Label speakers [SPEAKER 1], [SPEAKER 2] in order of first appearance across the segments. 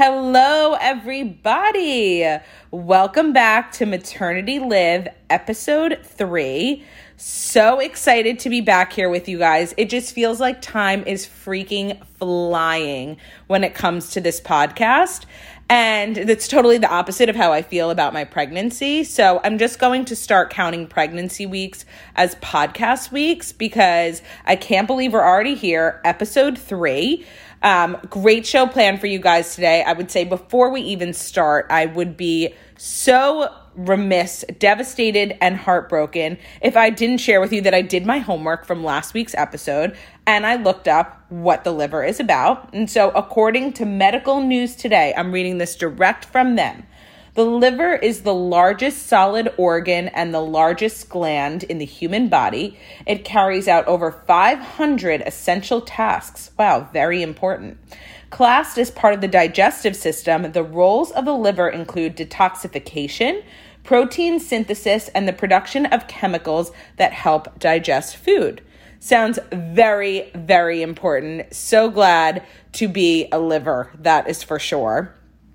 [SPEAKER 1] Hello, everybody. Welcome back to Maternity Live, episode 3. So excited to be back here with you guys. It just feels like time is freaking flying when it comes to this podcast. And that's totally the opposite of how I feel about my pregnancy. So I'm just going to start counting pregnancy weeks as podcast weeks because I can't believe we're already here, episode 3. Great show planned for you guys today. I would say before we even start, I would be so remiss, devastated, and heartbroken if I didn't share with you that I did my homework from last week's episode and I looked up what the liver is about. And so according to Medical News Today, I'm reading this direct from them. The liver is the largest solid organ and the largest gland in the human body. It carries out over 500 essential tasks. Wow, very important. Classed as part of the digestive system, the roles of the liver include detoxification, protein synthesis, and the production of chemicals that help digest food. Sounds very, very important. So glad to be a liver, that is for sure.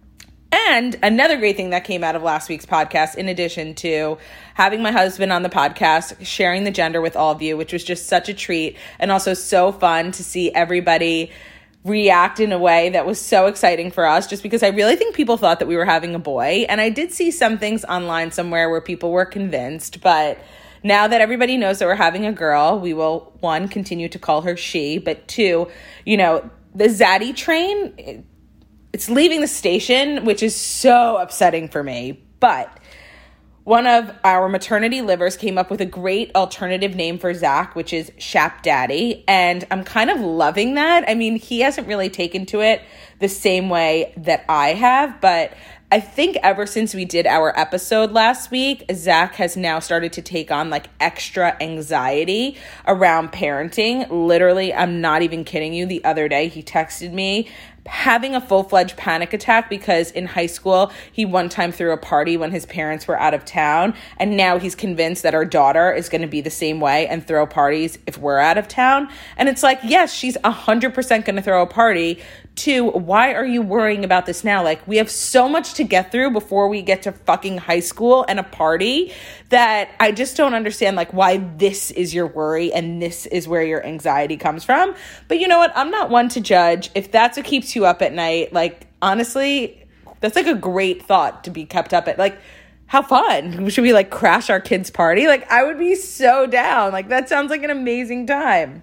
[SPEAKER 1] And another great thing that came out of last week's podcast, in addition to having my husband on the podcast, sharing the gender with all of you, which was just such a treat and also so fun to see everybody react in a way that was so exciting for us, just because I really think people thought that we were having a boy. And I did see some things online somewhere where people were convinced, but now that everybody knows that we're having a girl, we will, 1, continue to call her she, but 2, the Zaddy train, it's leaving the station, which is so upsetting for me. But one of our maternity livers came up with a great alternative name for Zach, which is Shap Daddy. And I'm kind of loving that. I mean, he hasn't really taken to it the same way that I have, but I think ever since we did our episode last week, Zach has now started to take on like extra anxiety around parenting. Literally, I'm not even kidding you. The other day, he texted me having a full-fledged panic attack because in high school, he one time threw a party when his parents were out of town. And now he's convinced that our daughter is going to be the same way and throw parties if we're out of town. And it's like, yes, she's 100% going to throw a party. 2, why are you worrying about this now? Like, we have so much to get through before we get to fucking high school and a party that I just don't understand, like, why this is your worry and this is where your anxiety comes from. But you know what? I'm not one to judge. If that's what keeps you up at night, like, honestly, that's like a great thought to be kept up at. Like, how fun. Should we, like, crash our kids' party? Like, I would be so down. Like, that sounds like an amazing time.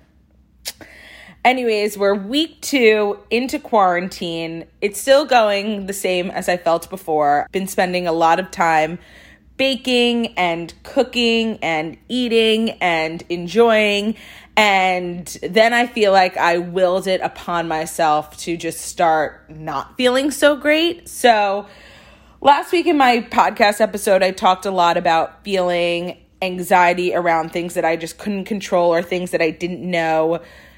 [SPEAKER 1] Anyways, we're week 2 into quarantine. It's still going the same as I felt before. Been spending a lot of time baking and cooking and eating and enjoying. And then I feel like I willed it upon myself to just start not feeling so great. So last week in my podcast episode, I talked a lot about feeling anxiety around things that I just couldn't control or things that I didn't know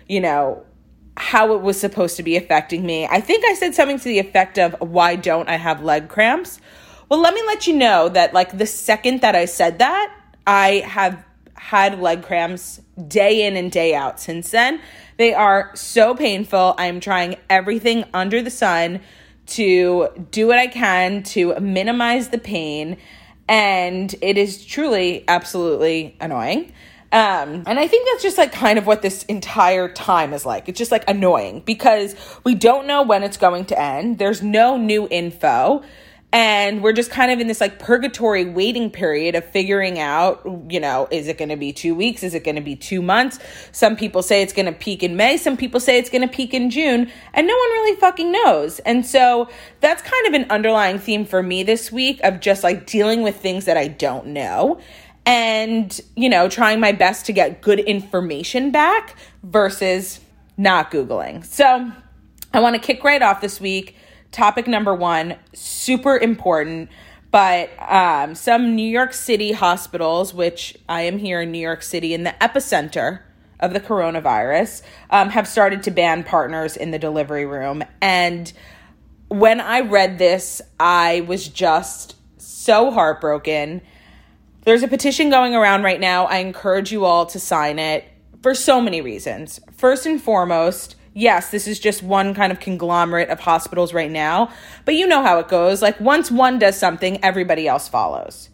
[SPEAKER 1] how it was supposed to be affecting me. I think I said something to the effect of, why don't I have leg cramps? Well, let me let you know that like the second that I said that, I have had leg cramps day in and day out since then. They are so painful. I'm trying everything under the sun to do what I can to minimize the pain. And it is truly absolutely annoying. And I think that's just like kind of what this entire time is like. It's just like annoying because we don't know when it's going to end. There's no new info. And we're just kind of in this like purgatory waiting period of figuring out, is it going to be 2 weeks? Is it going to be 2 months? Some people say it's going to peak in May. Some people say it's going to peak in June. And no one really fucking knows. And so that's kind of an underlying theme for me this week of just like dealing with things that I don't know. And, trying my best to get good information back versus not Googling. So I want to kick right off this week. Topic number 1, super important, but some New York City hospitals, which I am here in New York City in the epicenter of the coronavirus, have started to ban partners in the delivery room. And when I read this, I was just so heartbroken. There's a petition going around right now. I encourage you all to sign it for so many reasons. First and foremost, Yes, this is just one kind of conglomerate of hospitals right now, but you know how it goes. Like once one does something, everybody else follows.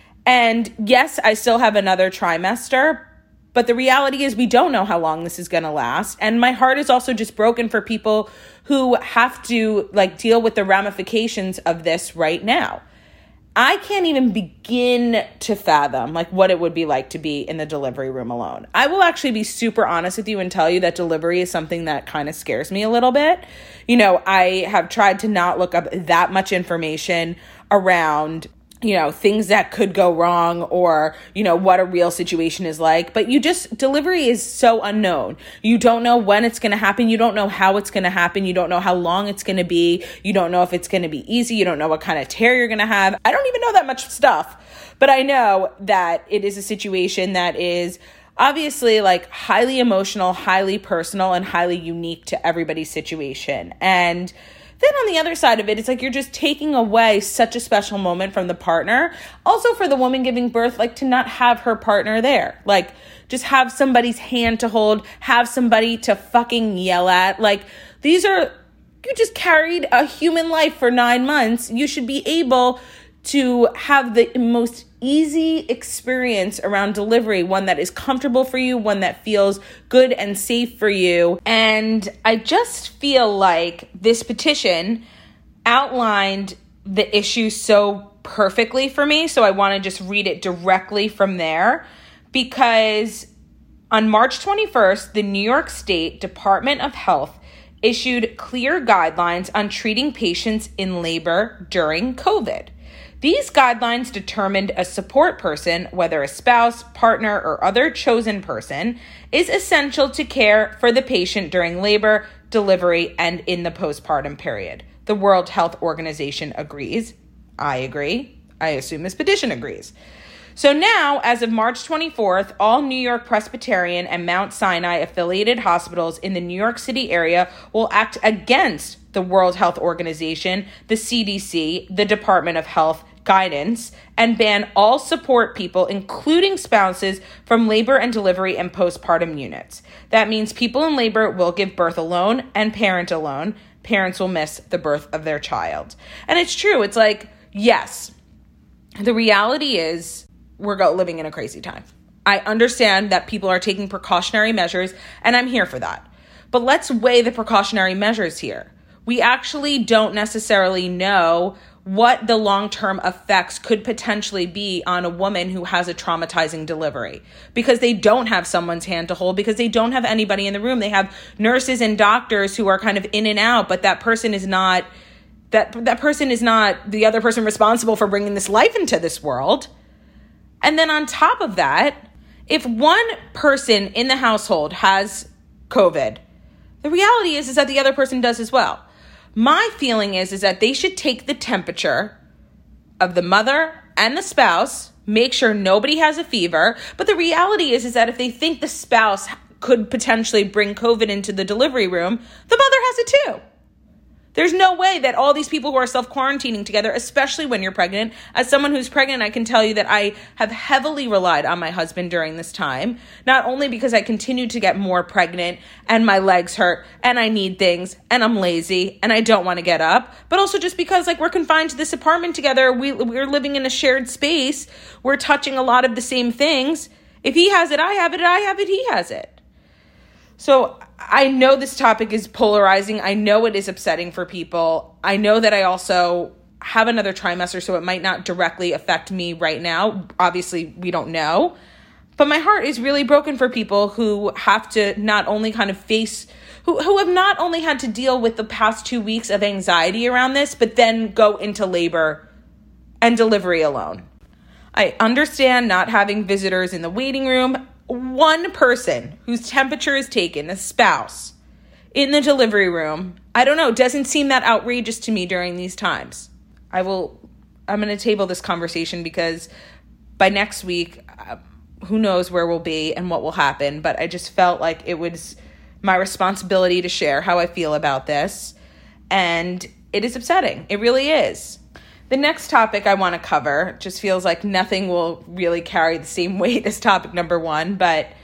[SPEAKER 1] And yes, I still have another trimester, but the reality is we don't know how long this is going to last. And my heart is also just broken for people who have to like deal with the ramifications of this right now. I can't even begin to fathom like what it would be like to be in the delivery room alone. I will actually be super honest with you and tell you that delivery is something that kind of scares me a little bit. You know, I have tried to not look up that much information around, you know, things that could go wrong or, you know, what a real situation is like. But delivery is so unknown. You don't know when it's going to happen. You don't know how it's going to happen. You don't know how long it's going to be. You don't know if it's going to be easy. You don't know what kind of tear you're going to have. I don't even know that much stuff. But I know that it is a situation that is obviously like highly emotional, highly personal, and highly unique to everybody's situation. And then on the other side of it, it's like you're just taking away such a special moment from the partner. Also for the woman giving birth, like to not have her partner there. Like just have somebody's hand to hold, have somebody to fucking yell at. Like you just carried a human life for 9 months. You should be able to have the most easy experience around delivery, one that is comfortable for you, one that feels good and safe for you. And I just feel like this petition outlined the issue so perfectly for me. So I want to just read it directly from there, because on March 21st, the New York State Department of Health issued clear guidelines on treating patients in labor during COVID. These guidelines determined a support person, whether a spouse, partner, or other chosen person, is essential to care for the patient during labor, delivery, and in the postpartum period. The World Health Organization agrees. I agree. I assume this petition agrees. So now, as of March 24th, all New York Presbyterian and Mount Sinai affiliated hospitals in the New York City area will act against the World Health Organization, the CDC, the Department of Health guidance, and ban all support people, including spouses, from labor and delivery and postpartum units. That means people in labor will give birth alone and parent alone. Parents will miss the birth of their child. And it's true. It's like, yes, the reality is we're living in a crazy time. I understand that people are taking precautionary measures, and I'm here for that. But let's weigh the precautionary measures here. We actually don't necessarily know what the long-term effects could potentially be on a woman who has a traumatizing delivery, because they don't have someone's hand to hold, because they don't have anybody in the room. They have nurses and doctors who are kind of in and out, but that person is not that person is not the other person responsible for bringing this life into this world. And then on top of that, if one person in the household has COVID, the reality is that the other person does as well. My feeling is that they should take the temperature of the mother and the spouse, make sure nobody has a fever. But the reality is that if they think the spouse could potentially bring COVID into the delivery room, the mother has it too. There's no way that all these people who are self-quarantining together, especially when you're pregnant, as someone who's pregnant, I can tell you that I have heavily relied on my husband during this time, not only because I continue to get more pregnant and my legs hurt and I need things and I'm lazy and I don't want to get up, but also just because like we're confined to this apartment together. We're living in a shared space. We're touching a lot of the same things. If he has it, I have it. I have it, he has it. So I know this topic is polarizing. I know it is upsetting for people. I know that I also have another trimester, so it might not directly affect me right now. Obviously, we don't know. But my heart is really broken for people who have to not only kind of face, who have not only had to deal with the past 2 weeks of anxiety around this, but then go into labor and delivery alone. I understand not having visitors in the waiting room. One person whose temperature is taken, a spouse, in the delivery room, I don't know, doesn't seem that outrageous to me during these times. I'm going to table this conversation because by next week, who knows where we'll be and what will happen. But I just felt like it was my responsibility to share how I feel about this. And it is upsetting. It really is. The next topic I want to cover just feels like nothing will really carry the same weight as topic number one, but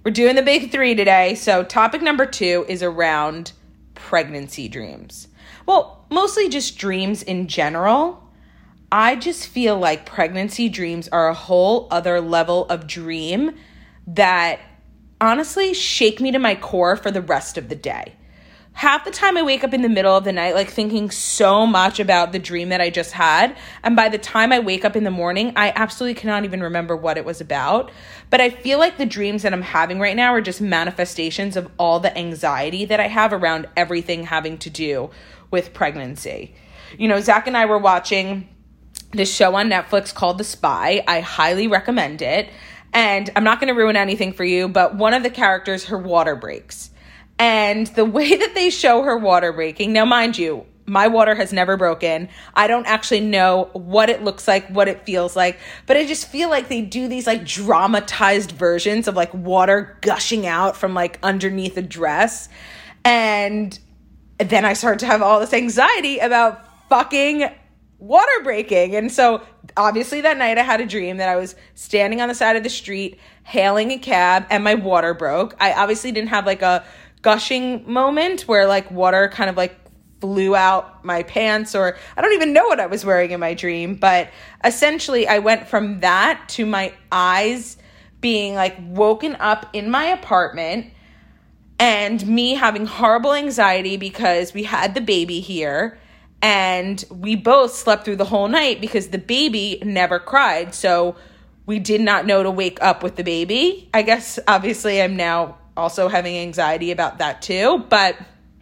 [SPEAKER 1] We're doing the big three today. So topic number 2 is around pregnancy dreams. Well, mostly just dreams in general. I just feel like pregnancy dreams are a whole other level of dream that honestly shake me to my core for the rest of the day. Half the time I wake up in the middle of the night, like thinking so much about the dream that I just had. And by the time I wake up in the morning, I absolutely cannot even remember what it was about. But I feel like the dreams that I'm having right now are just manifestations of all the anxiety that I have around everything having to do with pregnancy. You know, Zach and I were watching this show on Netflix called The Spy. I highly recommend it. And I'm not going to ruin anything for you, but one of the characters, her water breaks. And the way that they show her water breaking, now mind you, my water has never broken. I don't actually know what it looks like, what it feels like, but I just feel like they do these like dramatized versions of like water gushing out from like underneath a dress. And then I started to have all this anxiety about fucking water breaking. And so obviously that night I had a dream that I was standing on the side of the street, hailing a cab, and my water broke. I obviously didn't have like a gushing moment where like water kind of like flew out my pants, or I don't even know what I was wearing in my dream. But essentially I went from that to my eyes being like woken up in my apartment and me having horrible anxiety because we had the baby here and we both slept through the whole night because the baby never cried. So we did not know to wake up with the baby. I guess obviously I'm now also having anxiety about that too, but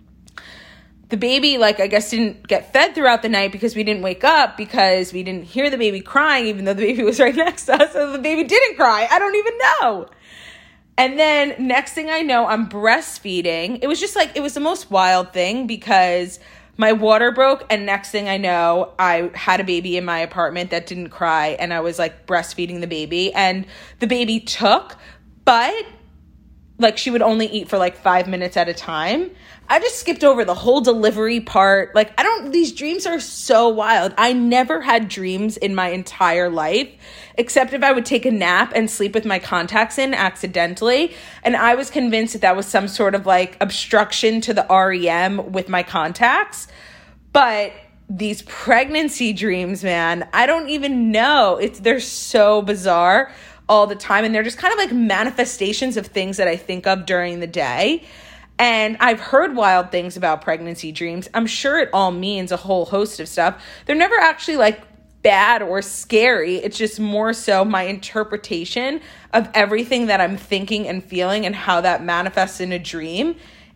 [SPEAKER 1] the baby, like, I guess didn't get fed throughout the night because we didn't wake up because we didn't hear the baby crying, even though the baby was right next to us. So the baby didn't cry. I don't even know. And then next thing I know, I'm breastfeeding. It was just like, it was the most wild thing because my water broke, and next thing I know, I had a baby in my apartment that didn't cry, and I was like breastfeeding the baby, and the baby took, but like she would only eat for like 5 minutes at a time. I just skipped over the whole delivery part. Like, these dreams are so wild. I never had dreams in my entire life, except if I would take a nap and sleep with my contacts in accidentally. And I was convinced that was some sort of like obstruction to the REM with my contacts. But these pregnancy dreams, man, I don't even know. They're so bizarre all the time. And they're just kind of like manifestations of things that I think of during the day. And I've heard wild things about pregnancy dreams. I'm sure it all means a whole host of stuff. They're never actually like bad or scary. It's just more so my interpretation of everything that I'm thinking and feeling and how that manifests in a dream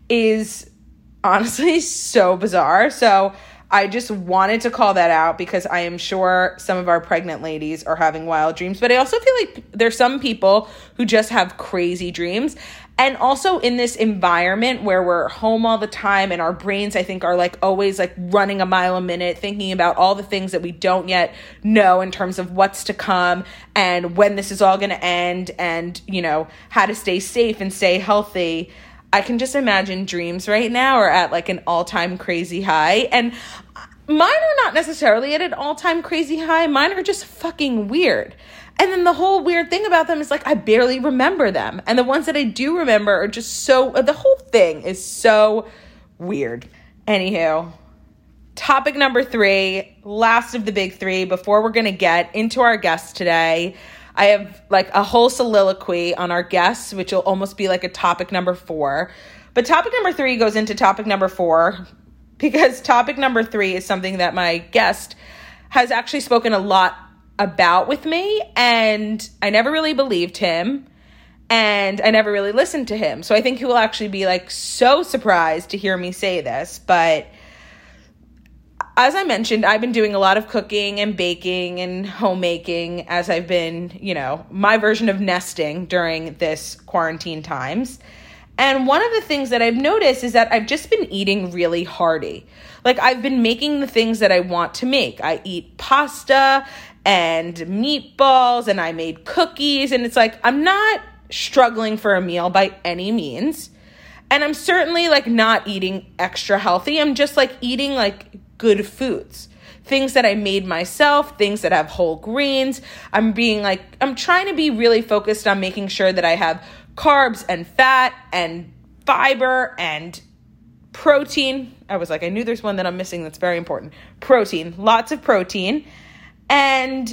[SPEAKER 1] is honestly so bizarre. So I just wanted to call that out because I am sure some of our pregnant ladies are having wild dreams. But I also feel like there's some people who just have crazy dreams. And also in this environment where we're home all the time and our brains, I think, are like always like running a mile a minute, thinking about all the things that we don't yet know in terms of what's to come and when this is all going to end and, you know, how to stay safe and stay healthy. I can just imagine dreams right now are at like an all-time crazy high. And mine are not necessarily at an all-time crazy high. Mine are just fucking weird. And then the whole weird thing about them is like I barely remember them. And the ones that I do remember are just the whole thing is so weird. Anywho, topic number 3, last of the big 3, before we're going to get into our guests today. I have like a whole soliloquy on our guests, which will almost be like a topic number 4. But topic number 3 goes into topic number 4 because topic number 3 is something that my guest has actually spoken a lot about with me, and I never really believed him, and I never really listened to him. So I think he will actually be like so surprised to hear me say this. But as I mentioned, I've been doing a lot of cooking and baking and homemaking as I've been, you know, my version of nesting during this quarantine times. And one of the things that I've noticed is that I've just been eating really hearty. Like, I've been making the things that I want to make. I eat pasta and meatballs, and I made cookies, and it's like, I'm not struggling for a meal by any means. And I'm certainly like not eating extra healthy. I'm just like eating like good foods, things that I made myself, things that have whole grains. I'm trying to be really focused on making sure that I have carbs and fat and fiber and protein. I was like, I knew there's one that I'm missing that's very important. Protein, lots of protein. And,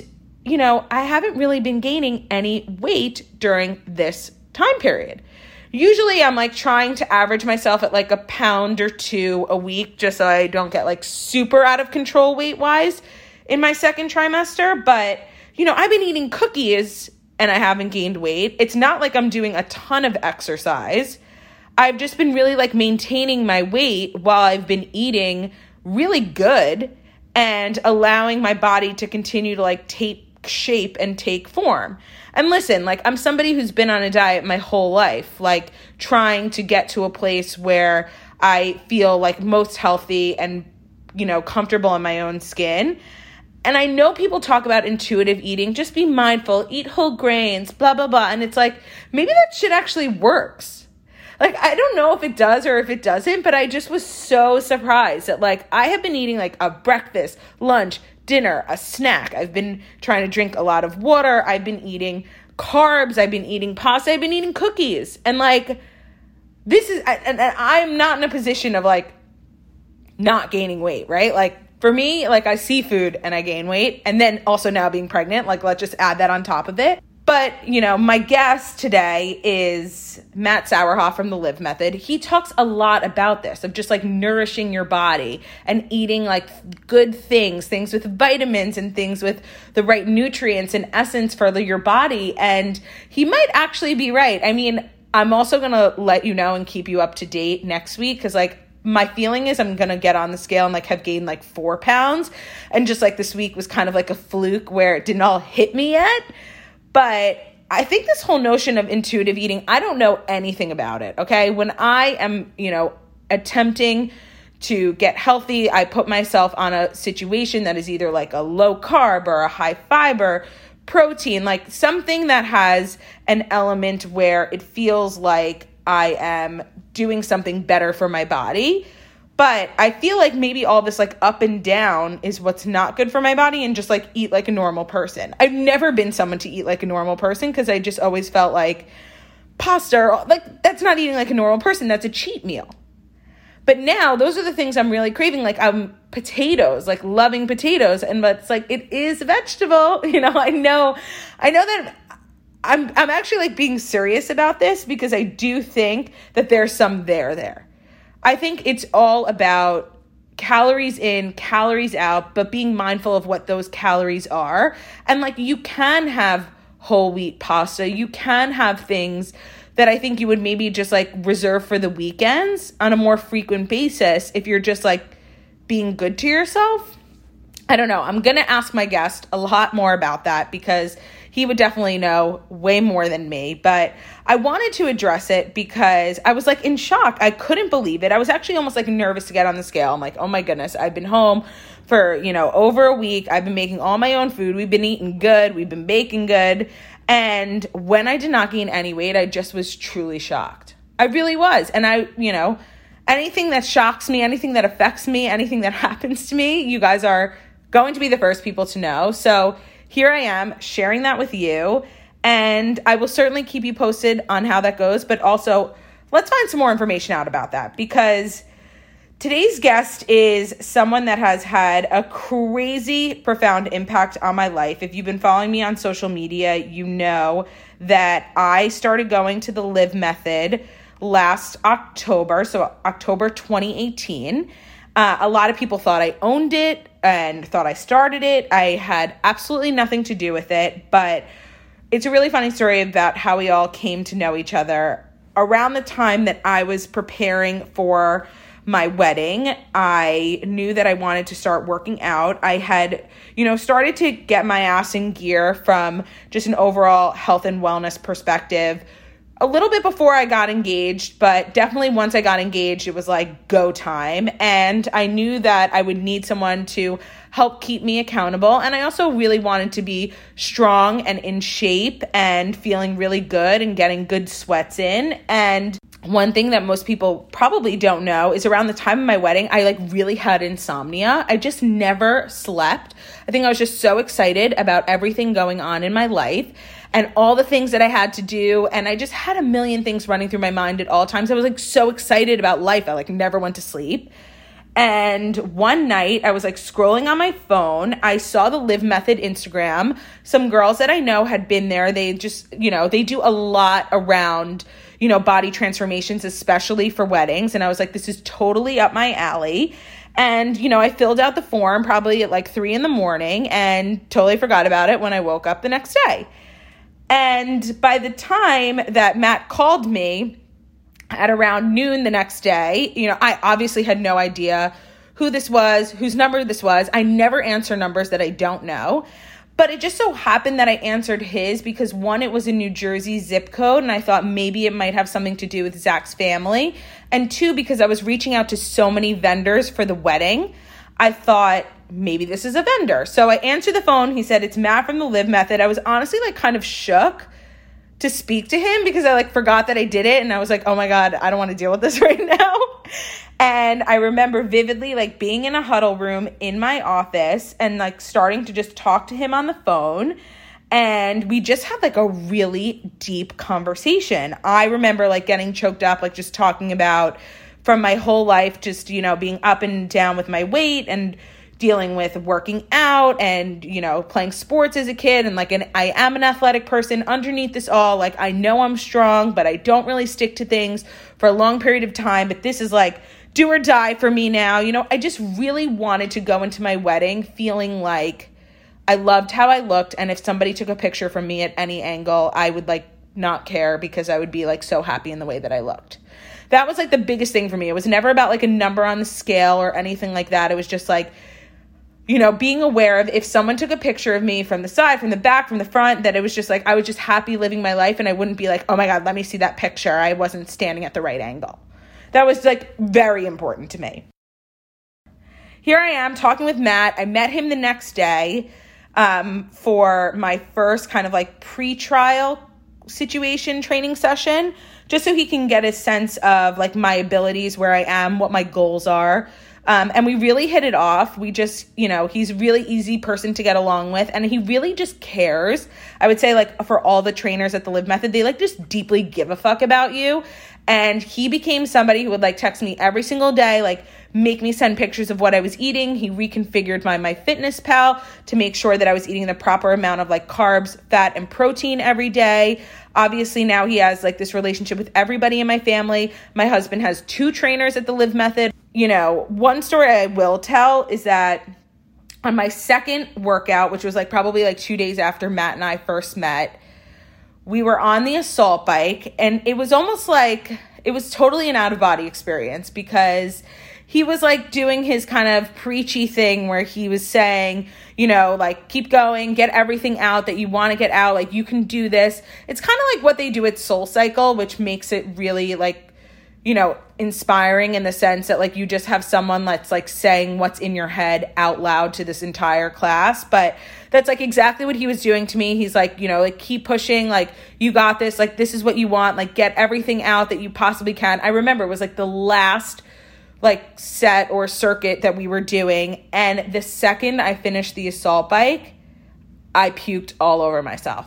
[SPEAKER 1] I haven't really been gaining any weight during this time period. Usually I'm like trying to average myself at like a pound or 2 a week just so I don't get like super out of control weight-wise in my second trimester. But, I've been eating cookies and I haven't gained weight. It's not like I'm doing a ton of exercise. I've just been really like maintaining my weight while I've been eating really good and allowing my body to continue to like take shape and take form. And listen, like I'm somebody who's been on a diet my whole life, like trying to get to a place where I feel like most healthy and, comfortable in my own skin. And I know people talk about intuitive eating, just be mindful, eat whole grains, blah, blah, blah. And it's like, maybe that shit actually works. Like, I don't know if it does or if it doesn't, but I just was so surprised that like I have been eating like a breakfast, lunch, dinner, a snack. I've been trying to drink a lot of water. I've been eating carbs. I've been eating pasta. I've been eating cookies. And like, this is, and I'm not in a position of like not gaining weight, right? Like for me, like I see food and I gain weight. And then also now being pregnant, like let's just add that on top of it. But, my guest today is Matt Sauerhoff from the Live Method. He talks a lot about this, of just like nourishing your body and eating like good things with vitamins and things with the right nutrients and essence for your body. And he might actually be right. I mean, I'm also going to let you know and keep you up to date next week because like my feeling is I'm going to get on the scale and like have gained like 4 pounds. And just like this week was kind of like a fluke where it didn't all hit me yet. But I think this whole notion of intuitive eating, I don't know anything about it, okay? When I am, attempting to get healthy, I put myself on a situation that is either like a low carb or a high fiber protein, like something that has an element where it feels like I am doing something better for my body. But I feel like maybe all this like up and down is what's not good for my body and just like eat like a normal person. I've never been someone to eat like a normal person because I just always felt like pasta, like that's not eating like a normal person. That's a cheat meal. But now those are the things I'm really craving. Like potatoes, like loving potatoes. And but it's like, it is a vegetable. I know that I'm actually like being serious about this because I do think that there's some there. I think it's all about calories in, calories out, but being mindful of what those calories are. And like you can have whole wheat pasta. You can have things that I think you would maybe just like reserve for the weekends on a more frequent basis if you're just like being good to yourself. I don't know. I'm going to ask my guest a lot more about that because he would definitely know way more than me. But I wanted to address it because I was like in shock. I couldn't believe it. I was actually almost like nervous to get on the scale. I'm like, oh my goodness, I've been home for, over a week. I've been making all my own food. We've been eating good. We've been baking good. And when I did not gain any weight, I just was truly shocked. I really was. And anything that shocks me, anything that affects me, anything that happens to me, you guys are going to be the first people to know. So here I am sharing that with you, and I will certainly keep you posted on how that goes, but also let's find some more information out about that because today's guest is someone that has had a crazy, profound impact on my life. If you've been following me on social media, you know that I started going to the Live Method last October, so October 2018. A lot of people thought I owned it and thought I started it. I had absolutely nothing to do with it, but it's a really funny story about how we all came to know each other. Around the time that I was preparing for my wedding, I knew that I wanted to start working out. I had, started to get my ass in gear from just an overall health and wellness perspective a little bit before I got engaged, but definitely once I got engaged, it was like go time. And I knew that I would need someone to help keep me accountable. And I also really wanted to be strong and in shape and feeling really good and getting good sweats in. And one thing that most people probably don't know is around the time of my wedding, I like really had insomnia. I just never slept. I think I was just so excited about everything going on in my life and all the things that I had to do. And I just had a million things running through my mind at all times. I was like so excited about life. I like never went to sleep. And one night I was like scrolling on my phone. I saw the Live Method Instagram. Some girls that I know had been there. They just, they do a lot around, body transformations, especially for weddings. And I was like, this is totally up my alley. And, I filled out the form probably at like 3 a.m. and totally forgot about it when I woke up the next day. And by the time that Matt called me, at around noon the next day, I obviously had no idea who this was, whose number this was. I never answer numbers that I don't know. But it just so happened that I answered his because one, it was a New Jersey zip code, and I thought maybe it might have something to do with Zach's family. And two, because I was reaching out to so many vendors for the wedding, I thought maybe this is a vendor. So I answered the phone. He said, it's Matt from the Live Method. I was honestly like kind of shook to speak to him because I like forgot that I did it. And I was like, oh my God, I don't want to deal with this right now. And I remember vividly like being in a huddle room in my office and like starting to just talk to him on the phone. And we just had like a really deep conversation. I remember like getting choked up, like just talking about from my whole life, just, being up and down with my weight and dealing with working out and, playing sports as a kid. And like, I am an athletic person underneath this all. Like, I know I'm strong, but I don't really stick to things for a long period of time. But this is like do or die for me now. I just really wanted to go into my wedding feeling like I loved how I looked. And if somebody took a picture from me at any angle, I would like not care because I would be like so happy in the way that I looked. That was like the biggest thing for me. It was never about like a number on the scale or anything like that. It was just like, being aware of if someone took a picture of me from the side, from the back, from the front, that it was just like, I was just happy living my life and I wouldn't be like, oh my God, let me see that picture. I wasn't standing at the right angle. That was like very important to me. Here I am talking with Matt. I met him the next day for my first kind of like pre-trial situation training session, just so he can get a sense of like my abilities, where I am, what my goals are. And we really hit it off. We just, he's a really easy person to get along with. And he really just cares. I would say like for all the trainers at the Live Method, they like just deeply give a fuck about you. And he became somebody who would like text me every single day, like make me send pictures of what I was eating. He reconfigured my MyFitnessPal to make sure that I was eating the proper amount of like carbs, fat, and protein every day. Obviously now he has like this relationship with everybody in my family. My husband has 2 trainers at the Live Method. One story I will tell is that on my second workout, which was like probably like 2 days after Matt and I first met, we were on the assault bike, and it was almost like it was totally an out-of-body experience because he was like doing his kind of preachy thing where he was saying, like keep going, get everything out that you want to get out, like you can do this. It's kind of like what they do at Soul Cycle, which makes it really like, inspiring in the sense that like you just have someone that's like saying what's in your head out loud to this entire class. But that's like exactly what he was doing to me. He's like, like keep pushing, like you got this, like this is what you want, like get everything out that you possibly can. I remember it was like the last like set or circuit that we were doing. And the second I finished the assault bike, I puked all over myself.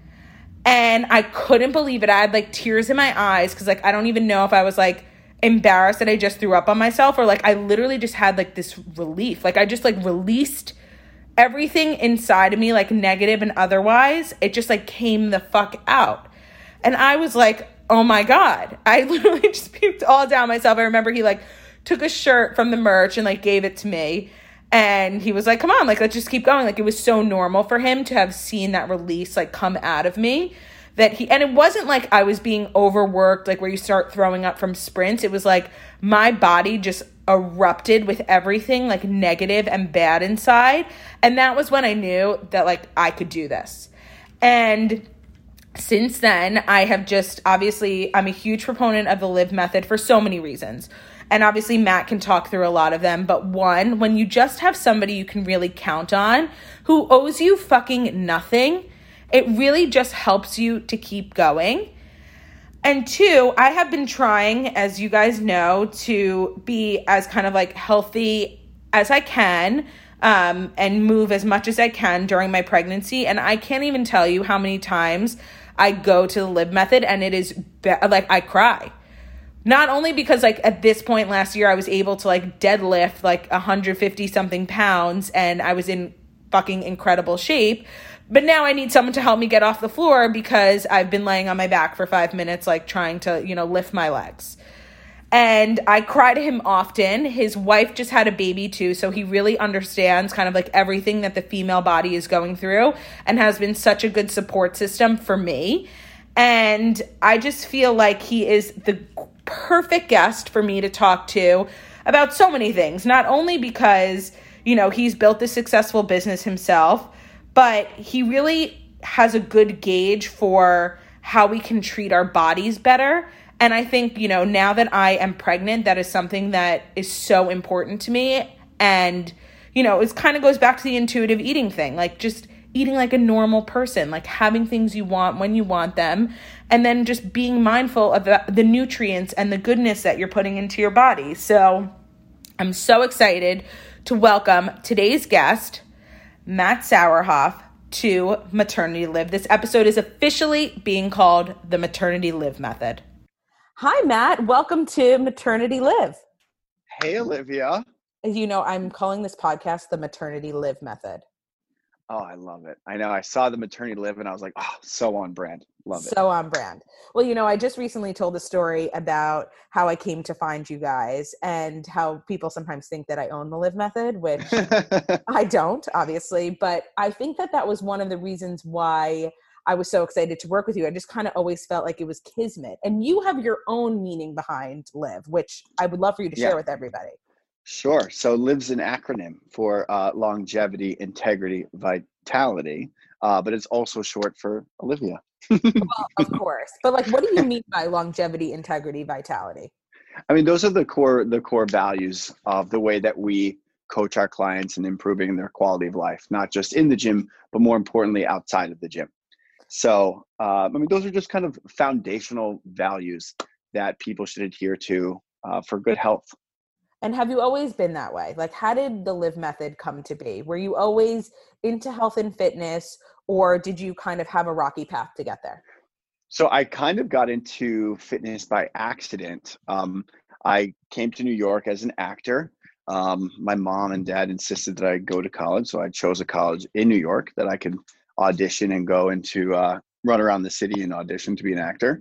[SPEAKER 1] And I couldn't believe it. I had like tears in my eyes because like I don't even know if I was like embarrassed that I just threw up on myself or like I literally just had like this relief. Like I just like released everything inside of me, like negative and otherwise. It just like came the fuck out. And I was like, oh my God. I literally just puked all down myself. I remember he like took a shirt from the merch and like gave it to me. And he was like, come on, like, let's just keep going. Like, it was so normal for him to have seen that release, like, come out of me and it wasn't like I was being overworked, like where you start throwing up from sprints. It was like my body just erupted with everything like negative and bad inside. And that was when I knew that like I could do this. And since then, I have just, obviously, I'm a huge proponent of the Live Method for so many reasons. And obviously Matt can talk through a lot of them. But one, when you just have somebody you can really count on who owes you fucking nothing, it really just helps you to keep going. And two, I have been trying, as you guys know, to be as kind of like healthy as I can, and move as much as I can during my pregnancy. And I can't even tell you how many times I go to the Live Method and it is like I cry. Not only because like at this point last year I was able to like deadlift like 150 something pounds and I was in fucking incredible shape, but now I need someone to help me get off the floor because I've been laying on my back for 5 minutes like trying to, lift my legs. And I cry to him often. His wife just had a baby too, so he really understands kind of like everything that the female body is going through and has been such a good support system for me. And I just feel like he is the perfect guest for me to talk to about so many things, not only because, he's built a successful business himself, but he really has a good gauge for how we can treat our bodies better. And I think, now that I am pregnant, that is something that is so important to me. And, it kind of goes back to the intuitive eating thing, like just eating like a normal person, like having things you want when you want them, and then just being mindful of the nutrients and the goodness that you're putting into your body. So I'm so excited to welcome today's guest, Matt Sauerhoff, to Maternity Live. This episode is officially being called the Maternity Live Method. Hi, Matt. Welcome to Maternity Live.
[SPEAKER 2] Hey, Olivia.
[SPEAKER 1] As you know, I'm calling this podcast the Maternity Live Method.
[SPEAKER 2] Oh, I love it. I know. I saw the Maternity Live and I was like, oh, so on brand. Love it.
[SPEAKER 1] So on brand. Well, I just recently told a story about how I came to find you guys and how people sometimes think that I own the Live Method, which I don't, obviously. But I think that was one of the reasons why I was so excited to work with you. I just kind of always felt like it was kismet. And you have your own meaning behind Live, which I would love for you to share with everybody.
[SPEAKER 2] Sure. So LIVE's an acronym for longevity, integrity, vitality, but it's also short for Olivia.
[SPEAKER 1] Well, of course. But like, what do you mean by longevity, integrity, vitality?
[SPEAKER 2] I mean, those are the core values of the way that we coach our clients in improving their quality of life, not just in the gym, but more importantly, outside of the gym. So, those are just kind of foundational values that people should adhere to for good health.
[SPEAKER 1] And have you always been that way? Like, how did the Live Method come to be? Were you always into health and fitness, or did you kind of have a rocky path to get there?
[SPEAKER 2] So I kind of got into fitness by accident. I came to New York as an actor. My mom and dad insisted that I go to college, so I chose a college in New York that I could audition and go into, run around the city and audition to be an actor.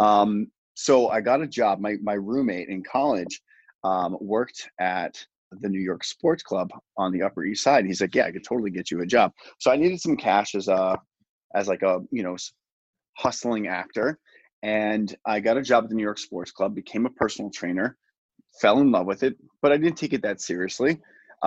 [SPEAKER 2] So I got a job. My roommate in college worked at the New York Sports Club on the Upper East Side. He's like, yeah, I could totally get you a job. So I needed some cash as like a, hustling actor. And I got a job at the New York Sports Club, became a personal trainer, fell in love with it, but I didn't take it that seriously.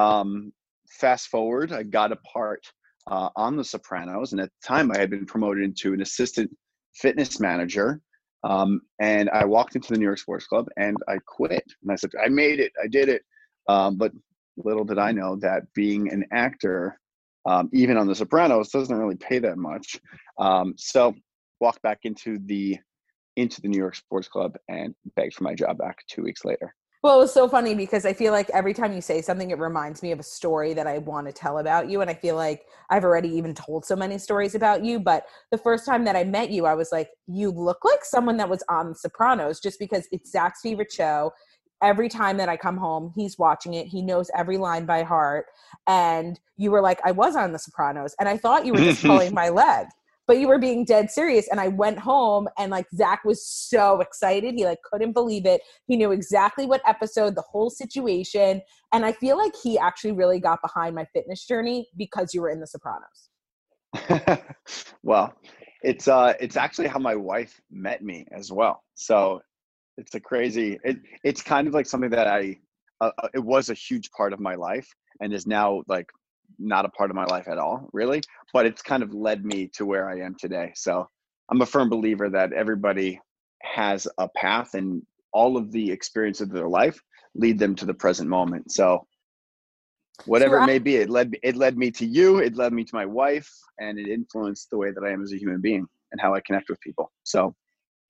[SPEAKER 2] Fast forward, I got a part on The Sopranos. And at the time I had been promoted into an assistant fitness manager. And I walked into the New York Sports Club and I quit. And I said, I made it. I did it. But little did I know that being an actor, even on The Sopranos, doesn't really pay that much. So walked back into the New York Sports Club and begged for my job back 2 weeks later.
[SPEAKER 1] Well, it was so funny because I feel like every time you say something, it reminds me of a story that I want to tell about you. And I feel like I've already even told so many stories about you. But the first time that I met you, I was like, you look like someone that was on The Sopranos, just because it's Zach's favorite show. Every time that I come home, he's watching it. He knows every line by heart. And you were like, I was on The Sopranos. And I thought you were just pulling my leg. But you were being dead serious. And I went home and like Zach was so excited. He like couldn't believe it. He knew exactly what episode, the whole situation. And I feel like he actually really got behind my fitness journey because you were in The Sopranos.
[SPEAKER 2] Well, it's actually how my wife met me as well. So it's it's kind of like something that it was a huge part of my life and is now like not a part of my life at all, really, but it's kind of led me to where I am today. So I'm a firm believer that everybody has a path and all of the experiences of their life lead them to the present moment. So whatever it may be, it led me to you, it led me to my wife, and it influenced the way that I am as a human being and how I connect with people. So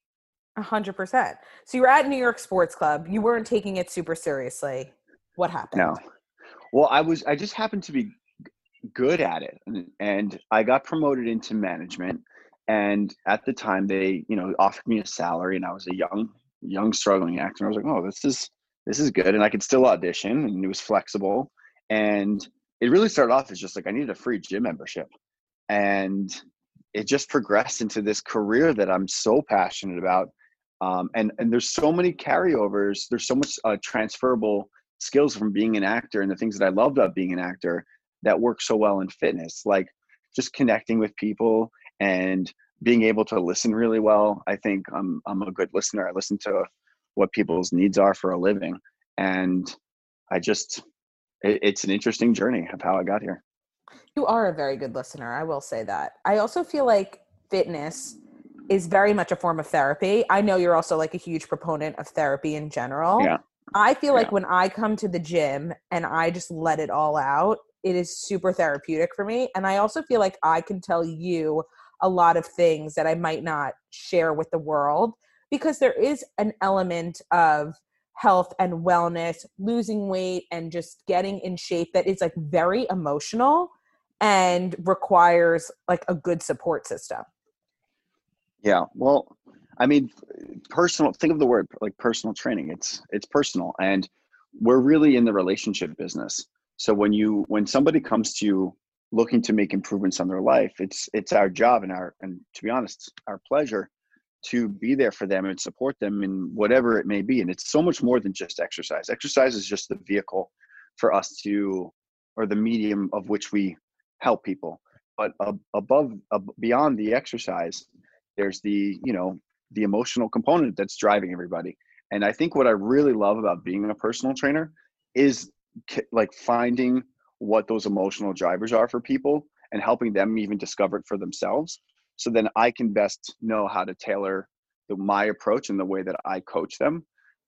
[SPEAKER 1] 100%. So you were at New York Sports Club. You weren't taking it super seriously. What
[SPEAKER 2] No.
[SPEAKER 1] happened?
[SPEAKER 2] Well, I just happened to be good at it, and I got promoted into management. And at the time, they, offered me a salary, and I was a young struggling actor. And I was like, oh, this is good, and I could still audition, and it was flexible. And it really started off as just like I needed a free gym membership, and it just progressed into this career that I'm so passionate about. And there's so many carryovers. There's so much transferable skills from being an actor and the things that I loved about being an actor that work so well in fitness, like just connecting with people and being able to listen really well. I think I'm a good listener. I listen to what people's needs are for a living, and it's an interesting journey of how I got here.
[SPEAKER 1] You are a very good listener. I will say that. I also feel like fitness is very much a form of therapy. I know you're also like a huge proponent of therapy in general.
[SPEAKER 2] Yeah,
[SPEAKER 1] I feel
[SPEAKER 2] yeah,
[SPEAKER 1] like when I come to the gym and I just let it all out, it is super therapeutic for me. And I also feel like I can tell you a lot of things that I might not share with the world because there is an element of health and wellness, losing weight, and just getting in shape that is like very emotional and requires like a good support system.
[SPEAKER 2] yeah. Well, I mean, personal. Think of the word like personal training. It's personal, and we're really in the relationship business. So when somebody comes to you looking to make improvements on their life, it's our job and to be honest, our pleasure to be there for them and support them in whatever it may be. And it's so much more than just exercise. Exercise is just the vehicle for us to, or the medium of which we help people. But beyond the exercise, there's the emotional component that's driving everybody. And I think what I really love about being a personal trainer is like finding what those emotional drivers are for people and helping them even discover it for themselves. So then I can best know how to tailor my approach and the way that I coach them,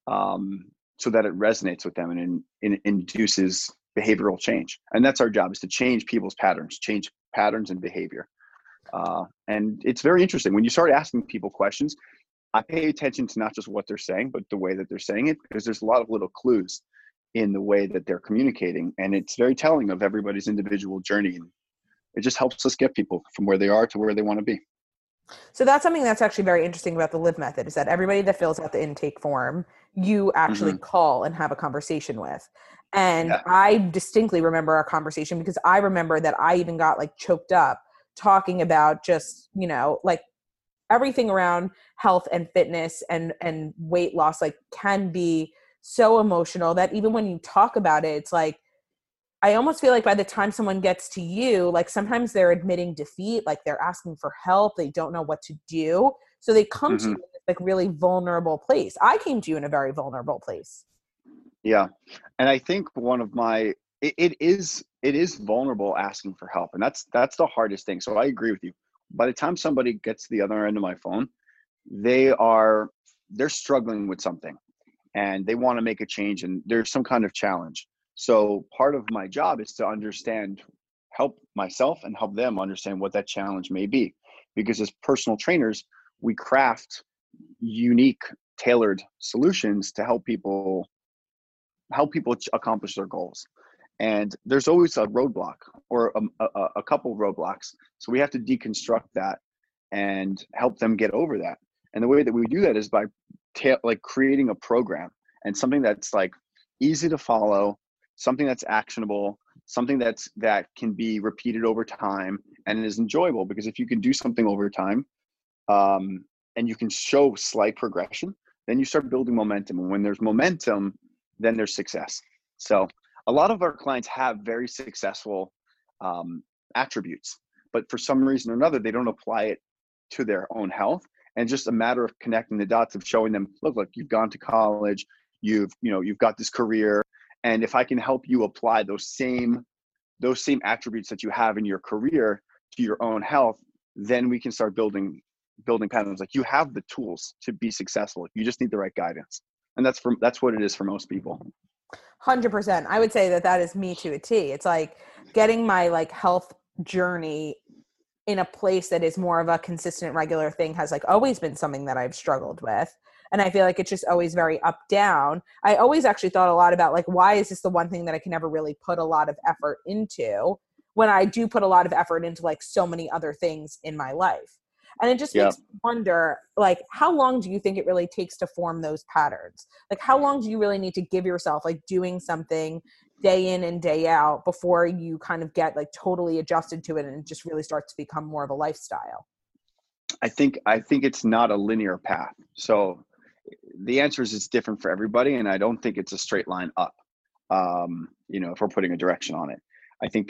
[SPEAKER 2] so that it resonates with them and induces behavioral change. And that's our job, is to change people's patterns, change patterns and behavior. And it's very interesting when you start asking people questions. I pay attention to not just what they're saying, but the way that they're saying it, because there's a lot of little clues in the way that they're communicating. And it's very telling of everybody's individual journey. And it just helps us get people from where they are to where they want to be.
[SPEAKER 1] So that's something that's actually very interesting about the live method is that everybody that fills out the intake form, you actually
[SPEAKER 2] Hmm.
[SPEAKER 1] call and have a conversation with. And
[SPEAKER 2] Yeah.
[SPEAKER 1] I distinctly remember our conversation because I remember that I even got like choked up talking about just, like everything around health and fitness and weight loss like can be so emotional that even when you talk about it, it's like I almost feel like by the time someone gets to you, like sometimes they're admitting defeat, like they're asking for help, they don't know what to do. So they come to you
[SPEAKER 2] Hmm.
[SPEAKER 1] in this like really vulnerable place. I came to you in a very vulnerable place.
[SPEAKER 2] Yeah. And I think one of my, it is vulnerable asking for help. And that's the hardest thing. So I agree with you. By the time somebody gets to the other end of my phone, they are, they're struggling with something and they want to make a change and there's some kind of challenge. So part of my job is to help myself and help them understand what that challenge may be. Because as personal trainers, we craft unique, tailored solutions to help people accomplish their goals. And there's always a roadblock or a couple roadblocks. So we have to deconstruct that and help them get over that. And the way that we do that is by like creating a program and something that's like easy to follow, something that's actionable, something that can be repeated over time and is enjoyable. Because if you can do something over time, and you can show slight progression, then you start building momentum. And when there's momentum, then there's success. So a lot of our clients have very successful um, attributes, but for some reason or another, they don't apply it to their own health. And just a matter of connecting the dots of showing them, look, you've gone to college, you've got this career, and if I can help you apply those same attributes that you have in your career to your own health, then we can start building patterns. Like you have the tools to be successful. You just need the right guidance. And that's what it is for most people.
[SPEAKER 1] 100%. I would say that is me to a T. It's like getting my like health journey in a place that is more of a consistent, regular thing has like always been something that I've struggled with. And I feel like it's just always very up down. I always actually thought a lot about like, why is this the one thing that I can never really put a lot of effort into when I do put a lot of effort into like so many other things in my life? And it just
[SPEAKER 2] Yeah.
[SPEAKER 1] makes me wonder, like, how long do you think it really takes to form those patterns? Like, how long do you really need to give yourself like doing something day in and day out before you kind of get like totally adjusted to it and it just really starts to become more of a lifestyle?
[SPEAKER 2] I think it's not a linear path. So the answer is it's different for everybody, and I don't think it's a straight line up. If we're putting a direction on it, I think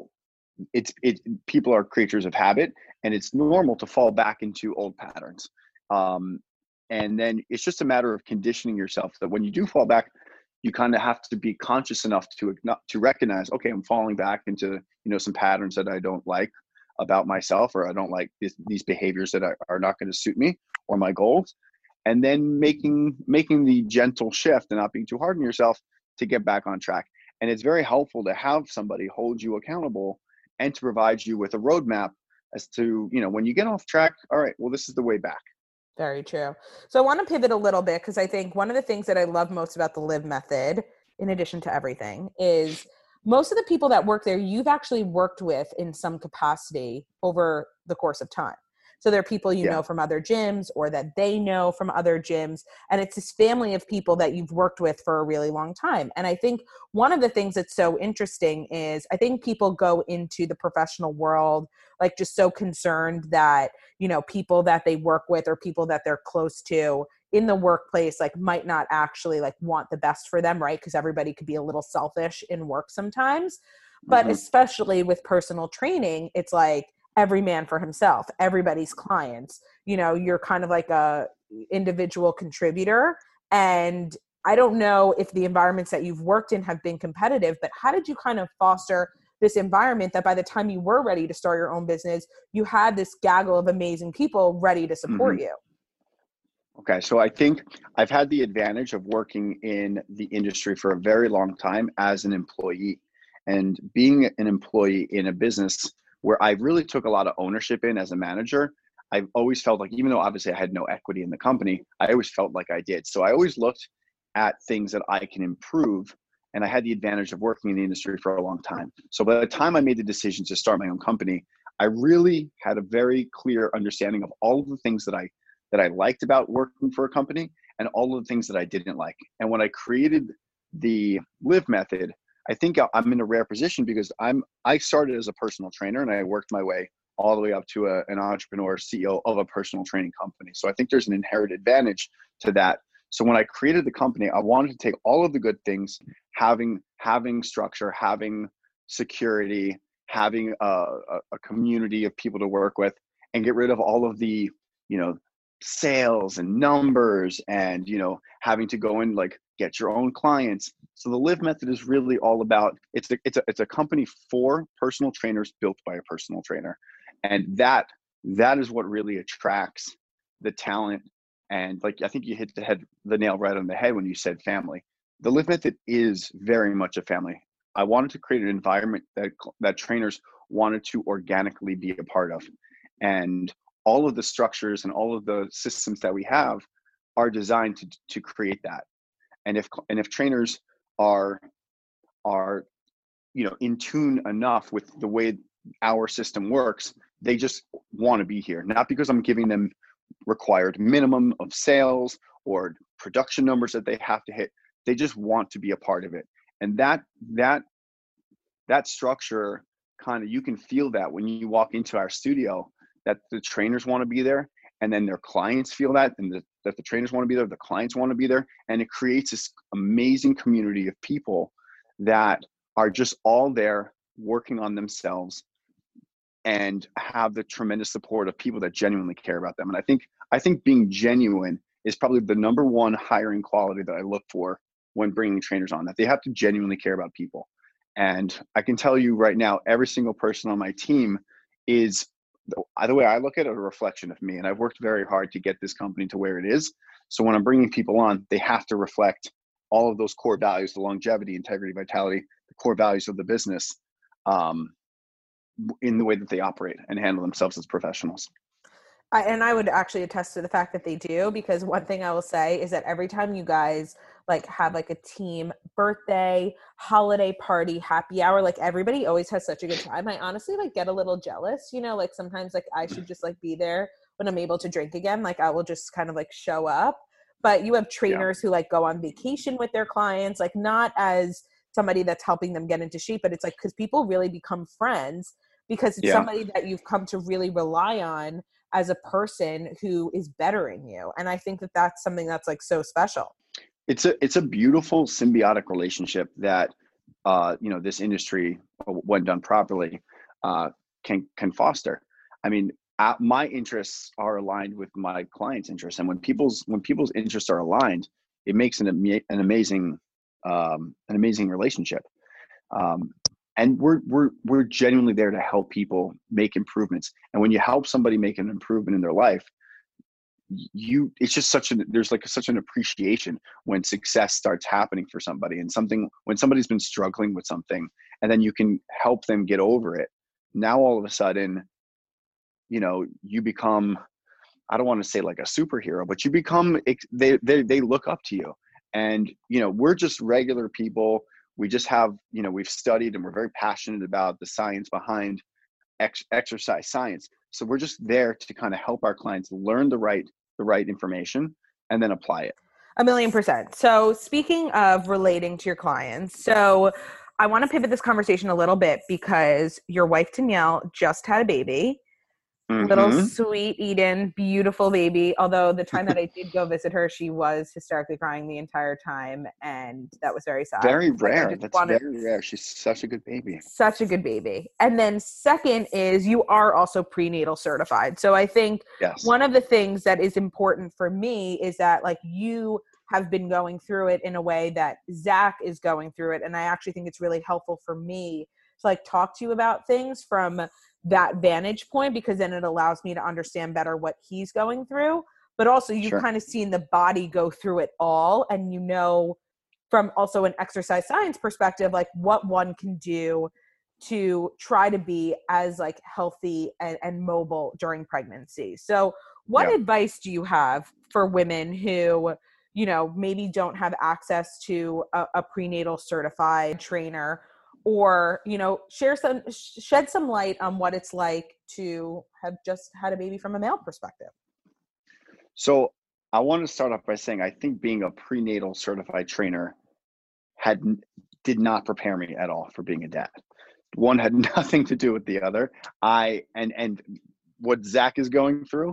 [SPEAKER 2] people are creatures of habit, and it's normal to fall back into old patterns. Um, and then it's just a matter of conditioning yourself that when you do fall back, you kind of have to be conscious enough to recognize, okay, I'm falling back into some patterns that I don't like about myself, or I don't like these behaviors that are not going to suit me or my goals, and then making the gentle shift and not being too hard on yourself to get back on track. And it's very helpful to have somebody hold you accountable and to provide you with a roadmap as to, when you get off track, all right, well, this is the way back.
[SPEAKER 1] Very true. So I want to pivot a little bit because I think one of the things that I love most about the Live method, in addition to everything, is most of the people that work there, you've actually worked with in some capacity over the course of time. So there are people you
[SPEAKER 2] Yeah.
[SPEAKER 1] know from other gyms or that they know from other gyms. And it's this family of people that you've worked with for a really long time. And I think one of the things that's so interesting is I think people go into the professional world like just so concerned that people that they work with or people that they're close to in the workplace like might not actually like want the best for them, right? Because everybody could be a little selfish in work sometimes. But
[SPEAKER 2] Hmm.
[SPEAKER 1] especially with personal training, it's like every man for himself, everybody's clients. You're kind of like a individual contributor. And I don't know if the environments that you've worked in have been competitive, but how did you kind of foster this environment that by the time you were ready to start your own business, you had this gaggle of amazing people ready to
[SPEAKER 2] Hmm.
[SPEAKER 1] support you?
[SPEAKER 2] Okay, so I think I've had the advantage of working in the industry for a very long time as an employee, and being an employee in a business where I really took a lot of ownership in as a manager. I've always felt like, even though obviously I had no equity in the company, I always felt like I did. So I always looked at things that I can improve, and I had the advantage of working in the industry for a long time. So by the time I made the decision to start my own company, I really had a very clear understanding of all of the things that I liked about working for a company and all of the things that I didn't like. And when I created the Live method, I think I'm in a rare position because I started as a personal trainer and I worked my way all the way up to an entrepreneur CEO of a personal training company. So I think there's an inherent advantage to that. So when I created the company, I wanted to take all of the good things, having structure, having security, having a community of people to work with, and get rid of all of the you know sales and numbers and having to go and like get your own clients. So the Live method is really all about, it's a company for personal trainers built by a personal trainer, and that is what really attracts the talent. And like, I think you hit the nail right on the head when you said family. The Live method is very much a family. I wanted to create an environment that trainers wanted to organically be a part of, and all of the structures and all of the systems that we have are designed to create that. And if trainers are in tune enough with the way our system works, they just want to be here, not because I'm giving them required minimum of sales or production numbers that they have to hit. They just want to be a part of it. And that structure, kind of, you can feel that when you walk into our studio, that the trainers want to be there, and then their clients feel that, and that the trainers want to be there, the clients want to be there, and it creates this amazing community of people that are just all there working on themselves and have the tremendous support of people that genuinely care about them. And I think being genuine is probably the number one hiring quality that I look for when bringing trainers on, that they have to genuinely care about people. And I can tell you right now, every single person on my team is, the way I look at it, a reflection of me. And I've worked very hard to get this company to where it is. So when I'm bringing people on, they have to reflect all of those core values: the longevity, integrity, vitality, the core values of the business. Um, in the way that they operate and handle themselves as professionals.
[SPEAKER 1] And I would actually attest to the fact that they do, because one thing I will say is that every time you guys like have like a team birthday, holiday party, happy hour, like everybody always has such a good time. I honestly like get a little jealous, you know, like sometimes like I should just like be there when I'm able to drink again. Like I will just kind of like show up. But you have
[SPEAKER 2] Yeah.
[SPEAKER 1] trainers who like go on vacation with their clients, like not as somebody that's helping them get into shape, but it's like because people really become friends because it's
[SPEAKER 2] Yeah.
[SPEAKER 1] somebody that you've come to really rely on as a person who is bettering you. And I think that that's something that's like so special.
[SPEAKER 2] It's a beautiful symbiotic relationship that this industry, when done properly, can foster. I mean, my interests are aligned with my clients' interests, and when people's interests are aligned, it makes an amazing relationship. And we're genuinely there to help people make improvements. And when you help somebody make an improvement in their life, it's just there's like such an appreciation when success starts happening for somebody, and when somebody's been struggling with something and then you can help them get over it. Now all of a sudden, you become, I don't want to say like a superhero, but you become, they look up to you. And we're just regular people. We just have, we've studied and we're very passionate about the science behind exercise science. So we're just there to kind of help our clients learn the right information and then apply it.
[SPEAKER 1] 1,000,000%. So speaking of relating to your clients, so I want to pivot this conversation a little bit because your wife Danielle just had a baby. Little
[SPEAKER 2] Mm-hmm.
[SPEAKER 1] sweet Eden, beautiful baby. Although the time that I did go visit her, she was hysterically crying the entire time, and that was very sad.
[SPEAKER 2] Very
[SPEAKER 1] Like I
[SPEAKER 2] rare.
[SPEAKER 1] just
[SPEAKER 2] That's
[SPEAKER 1] wanted
[SPEAKER 2] very rare. She's such a good baby.
[SPEAKER 1] such a good baby. And then second is you are also prenatal certified. So I think
[SPEAKER 2] Yes.
[SPEAKER 1] one of the things that is important for me is that like you have been going through it in a way that Zach is going through it. And I actually think it's really helpful for me to like talk to you about things from that vantage point, because then it allows me to understand better what he's going through. But also you've
[SPEAKER 2] Sure.
[SPEAKER 1] kind of seen the body go through it all, and from also an exercise science perspective, like what one can do to try to be as like healthy and mobile during pregnancy. So what
[SPEAKER 2] Yeah.
[SPEAKER 1] advice do you have for women who, maybe don't have access to a prenatal certified trainer, or, shed some light on what it's like to have just had a baby from a male perspective?
[SPEAKER 2] So I want to start off by saying I think being a prenatal certified trainer did not prepare me at all for being a dad. One had nothing to do with the other. And what Zach is going through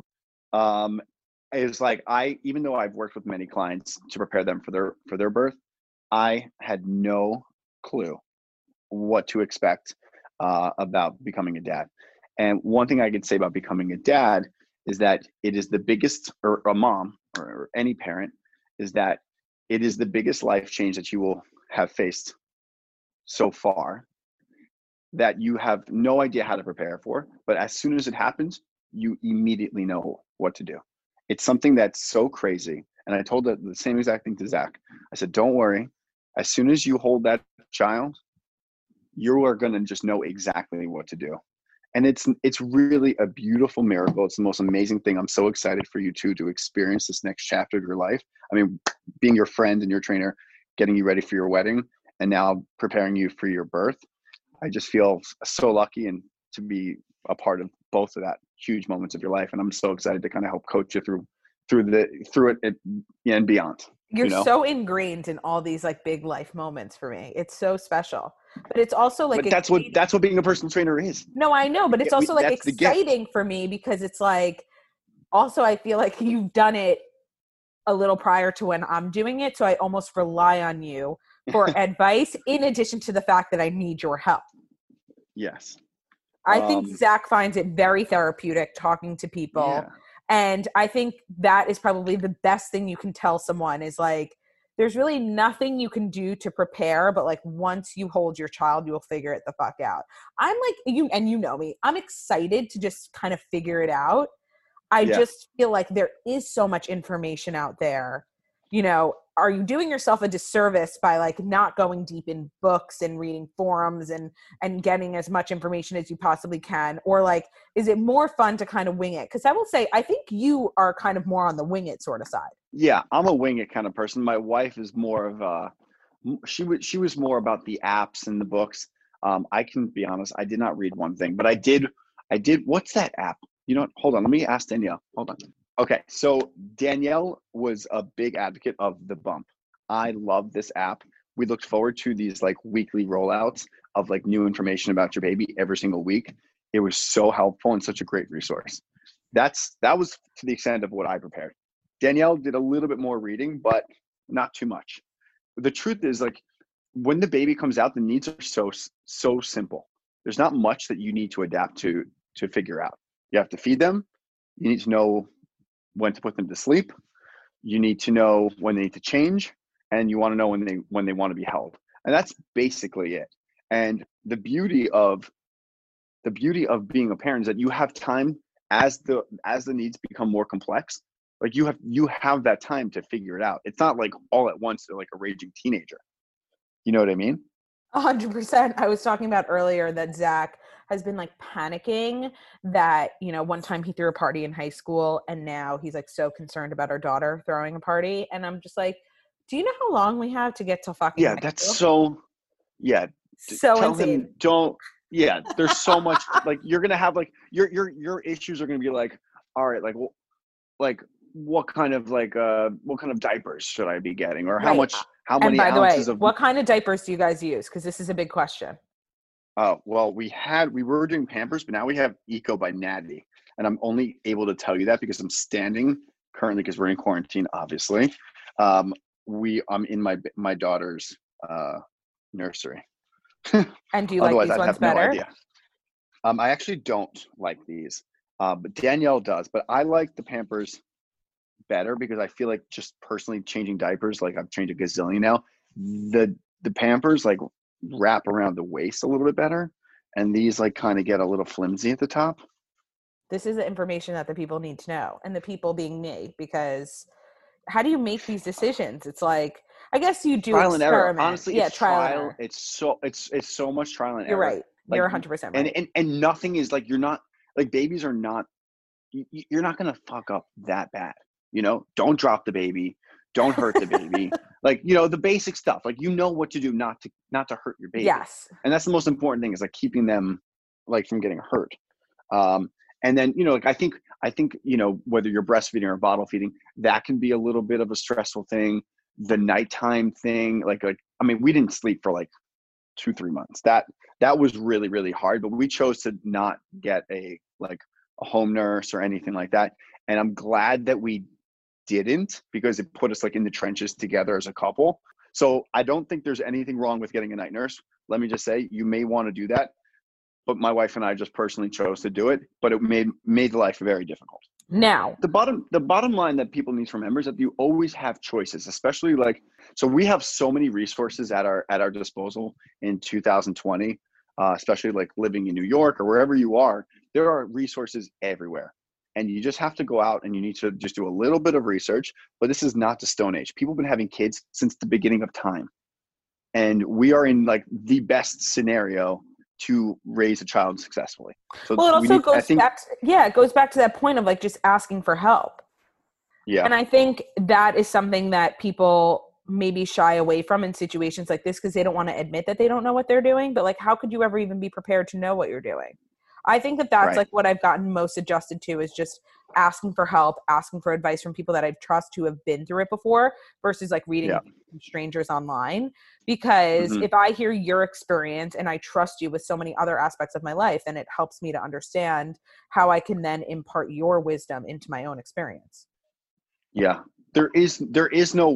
[SPEAKER 2] is like, even though I've worked with many clients to prepare them for their birth, I had no clue what to expect about becoming a dad. And one thing I could say about becoming a dad is that it is the biggest, or a mom or any parent, is that it is the biggest life change that you will have faced so far, that you have no idea how to prepare for. But as soon as it happens, you immediately know what to do. It's something that's so crazy. And I told the same exact thing to Zach. I said, don't worry. As soon as you hold that child, you are going to just know exactly what to do. And it's really a beautiful miracle. It's the most amazing thing. I'm so excited for you too to experience this next chapter of your life. I mean, being your friend and your trainer, getting you ready for your wedding, and now preparing you for your birth. I just feel so lucky and to be a part of both of that huge moments of your life. And I'm so excited to kind of help coach you through it and beyond.
[SPEAKER 1] You're so ingrained in all these like big life moments for me. It's so special. But it's also like
[SPEAKER 2] But that's what being a personal trainer is.
[SPEAKER 1] No, I know, but it's also like
[SPEAKER 2] That's the gift.
[SPEAKER 1] exciting for me because it's like also I feel like you've done it a little prior to when I'm doing it, so I almost rely on you for advice in addition to the fact that I need your help.
[SPEAKER 2] Yes.
[SPEAKER 1] I think Zach finds it very therapeutic talking to people.
[SPEAKER 2] Yeah.
[SPEAKER 1] And I think that is probably the best thing you can tell someone is like, there's really nothing you can do to prepare, but like once you hold your child, you'll figure it the fuck out. I'm like, you know me, I'm excited to just kind of figure it out. I just feel like there is so much information out there, are you doing yourself a disservice by like not going deep in books and reading forums and getting as much information as you possibly can? Or like, is it more fun to kind of wing it? Because I will say, I think you are kind of more on the wing it sort of side.
[SPEAKER 2] Yeah, I'm a wing it kind of person. My wife is more of she was more about the apps and the books. I can be honest, I did not read one thing, but I did. What's that app? You know what? Hold on. Let me ask Danielle. Hold on. Okay. So Danielle was a big advocate of the Bump. I love this app. We looked forward to these like weekly rollouts of like new information about your baby every single week. It was so helpful and such a great resource. That was to the extent of what I prepared. Danielle did a little bit more reading, but not too much. The truth is, like, when the baby comes out, the needs are so simple. There's not much that you need to adapt to figure out. You have to feed them. You need to know when to put them to sleep. You need to know when they need to change, and you want to know when they want to be held. And that's basically it. And the beauty of being a parent is that you have time as the needs become more complex. Like you have that time to figure it out. It's not like all at once they're like a raging teenager. You know what I mean?
[SPEAKER 1] 100%. I was talking about earlier that Zach has been like panicking that, you know, one time he threw a party in high school and now he's like so concerned about our daughter throwing a party. And I'm just like, do you know how long we have to get to fucking
[SPEAKER 2] Yeah,
[SPEAKER 1] high
[SPEAKER 2] that's
[SPEAKER 1] school?
[SPEAKER 2] so. Yeah,
[SPEAKER 1] So
[SPEAKER 2] tell
[SPEAKER 1] insane.
[SPEAKER 2] him don't. Yeah, there's so much. Like you're gonna have like your issues are gonna be like, all right, like what kind of diapers should I be getting, or
[SPEAKER 1] Right.
[SPEAKER 2] how
[SPEAKER 1] And
[SPEAKER 2] many
[SPEAKER 1] by the way,
[SPEAKER 2] ounces of.
[SPEAKER 1] what kind of diapers do you guys use? Because this is a big question.
[SPEAKER 2] Oh, well, we were doing Pampers, but now we have Eco by Natty, and I'm only able to tell you that because I'm standing currently because we're in quarantine, obviously. Um, I'm in my daughter's nursery.
[SPEAKER 1] And do you like
[SPEAKER 2] Otherwise,
[SPEAKER 1] these
[SPEAKER 2] I'd
[SPEAKER 1] ones
[SPEAKER 2] have no
[SPEAKER 1] better?
[SPEAKER 2] idea. I actually don't like these, but Danielle does. But I like the Pampers better because I feel like just personally changing diapers, like I've changed a gazillion now. The Pampers like wrap around the waist a little bit better, and these like kind of get a little flimsy at the top.
[SPEAKER 1] This is the information that the people need to know, and the people being me, because how do you make these decisions? It's like, I guess you do
[SPEAKER 2] Trial and error.
[SPEAKER 1] experiment.
[SPEAKER 2] Honestly,
[SPEAKER 1] Yeah,
[SPEAKER 2] it's
[SPEAKER 1] trial and
[SPEAKER 2] trial.
[SPEAKER 1] error.
[SPEAKER 2] It's so much trial and
[SPEAKER 1] You're
[SPEAKER 2] error.
[SPEAKER 1] right. You're
[SPEAKER 2] Like
[SPEAKER 1] 100%
[SPEAKER 2] and
[SPEAKER 1] right.
[SPEAKER 2] and nothing is like you're not like babies are not you're not gonna fuck up that bad. You know, don't drop the baby, don't hurt the baby. Like the basic stuff. Like what to do not to hurt your baby,
[SPEAKER 1] Yes.
[SPEAKER 2] and that's the most important thing is like keeping them like from getting hurt. Um, and then like I think whether you're breastfeeding or bottle feeding, that can be a little bit of a stressful thing. The nighttime thing, like I mean, we didn't sleep for like 2-3 months. That was really really hard, but we chose to not get a home nurse or anything like that. And I'm glad that we didn't because it put us like in the trenches together as a couple. So I don't think there's anything wrong with getting a night nurse. Let me just say you may want to do that, but my wife and I just personally chose to do it, but it made life very difficult.
[SPEAKER 1] Now,
[SPEAKER 2] The bottom line that people need to remember is that you always have choices, especially like so we have so many resources at our disposal in 2020, especially like living in New York or wherever you are. There are resources everywhere, and you just have to go out and you need to just do a little bit of research. But this is not the Stone Age. People have been having kids since the beginning of time, and we are in like the best scenario to raise a child successfully. So
[SPEAKER 1] well, it
[SPEAKER 2] we
[SPEAKER 1] also
[SPEAKER 2] need. I
[SPEAKER 1] goes
[SPEAKER 2] think.
[SPEAKER 1] back to, yeah, it goes back to that point of like just asking for help.
[SPEAKER 2] Yeah.
[SPEAKER 1] And I think that is something that people maybe shy away from in situations like this because they don't want to admit that they don't know what they're doing. But like, how could you ever even be prepared to know what you're doing? I think that that's
[SPEAKER 2] Right.
[SPEAKER 1] like what I've gotten most adjusted to is just asking for help, asking for advice from people that I trust who have been through it before versus like reading
[SPEAKER 2] Yeah.
[SPEAKER 1] from strangers online. Because
[SPEAKER 2] Hmm.
[SPEAKER 1] if I hear your experience and I trust you with so many other aspects of my life, then it helps me to understand how I can then impart your wisdom into my own experience.
[SPEAKER 2] Yeah, there is no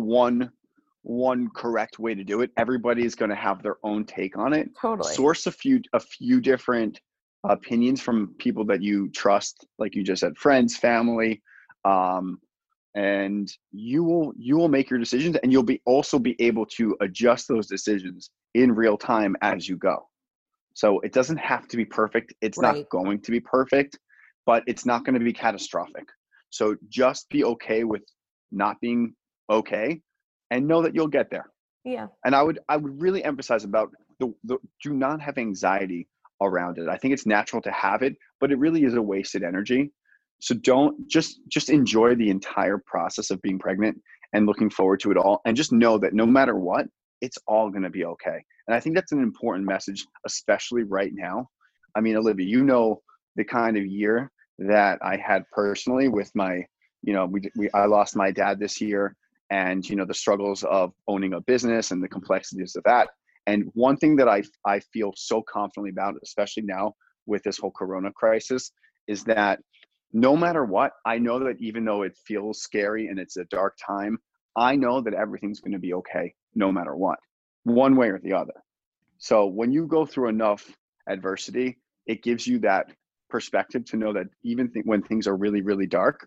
[SPEAKER 2] one correct way to do it. Everybody is going to have their own take on it.
[SPEAKER 1] Totally.
[SPEAKER 2] Source a few different opinions from people that you trust, like you just said, friends, family, um, and you will make your decisions, and you'll be also be able to adjust those decisions in real time as you go. So it doesn't have to be perfect. It's not
[SPEAKER 1] Right.
[SPEAKER 2] going to be perfect, but it's not going to be catastrophic. So just be okay with not being okay, and know that you'll get there.
[SPEAKER 1] Yeah.
[SPEAKER 2] And I would really emphasize about the do not have anxiety around it. I think it's natural to have it, but it really is a wasted energy. So don't just enjoy the entire process of being pregnant and looking forward to it all. And just know that no matter what, it's all going to be okay. And I think that's an important message, especially right now. I mean, Olivia, you know the kind of year that I had personally with my, I lost my dad this year, and the struggles of owning a business and the complexities of that. And one thing that I feel so confidently about, especially now with this whole corona crisis, is that no matter what, I know that even though it feels scary and it's a dark time, I know that everything's going to be okay no matter what, one way or the other. So when you go through enough adversity, it gives you that perspective to know that even when things are really, really dark,